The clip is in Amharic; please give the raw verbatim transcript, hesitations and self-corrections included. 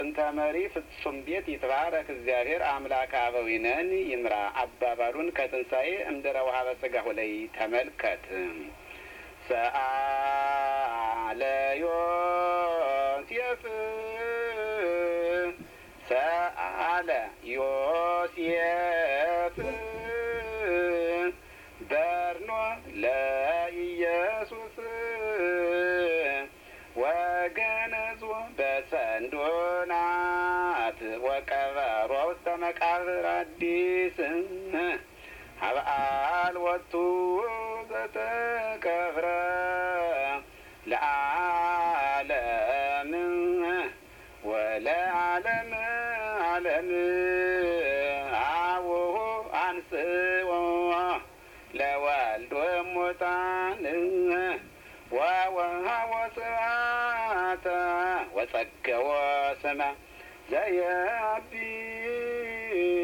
እንተመሪ ፍጹም ቤት ይትባረክ እግዚአብሔር አምላክ አበዊነን ይምራ አባባሉን ከትንሣኤ እምድረ ወሀበ ሥጋሁ ላይ ተመልከት። ሰአለ ዮሴፍ ሰአለ ዮሴፍ በርኖ ለኢየሱስ ወገነዞ በሰንዶናት ወቀበሮ ውስተ መቃብር አዲስ ሀበአል ወቱ ዘተቀብረ ለዓለም ወለዓለም ዓለም አቡሁ አንስኦ ለወልድ ወሙታን ወወሀቦ ስብሐተ ወጸገወ ስመ ዘየአቢ